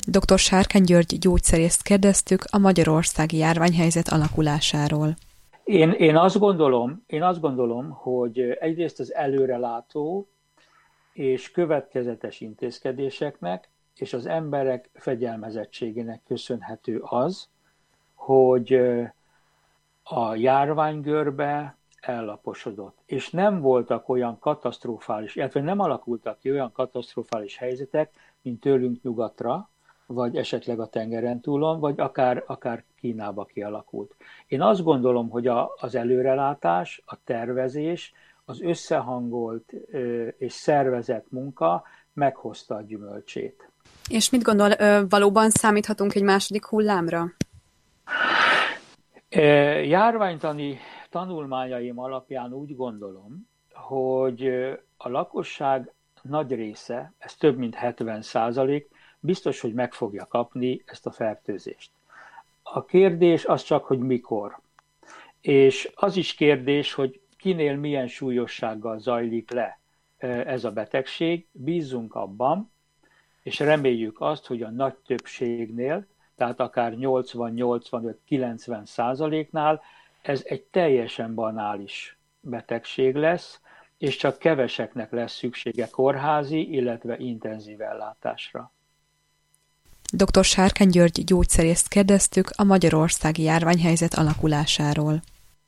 Dr. Sárkány György gyógyszerészt kérdeztük a magyarországi járványhelyzet alakulásáról. Én azt gondolom, hogy egyrészt az előrelátó és következetes intézkedéseknek és az emberek fegyelmezettségének köszönhető az, hogy a járványgörbe ellaposodott. És nem voltak olyan katasztrofális, illetve nem alakultak ki olyan katasztrofális helyzetek, mint tőlünk nyugatra, vagy esetleg a tengeren túlon, vagy akár Kínába kialakult. Én azt gondolom, hogy az előrelátás, a tervezés, az összehangolt és szervezett munka meghozta a gyümölcsét. És mit gondol, valóban számíthatunk egy második hullámra? Járványtani tanulmányaim alapján úgy gondolom, hogy a lakosság nagy része, ez több mint 70%, biztos, hogy meg fogja kapni ezt a fertőzést. A kérdés az csak, hogy mikor. És az is kérdés, hogy kinél milyen súlyossággal zajlik le ez a betegség. Bízzunk abban, és reméljük azt, hogy a nagy többségnél, tehát akár 80-85-90%-nál ez egy teljesen banális betegség lesz, és csak keveseknek lesz szüksége kórházi, illetve intenzív ellátásra. Dr. Sárkány György gyógyszerészt kérdeztük a magyarországi járványhelyzet alakulásáról.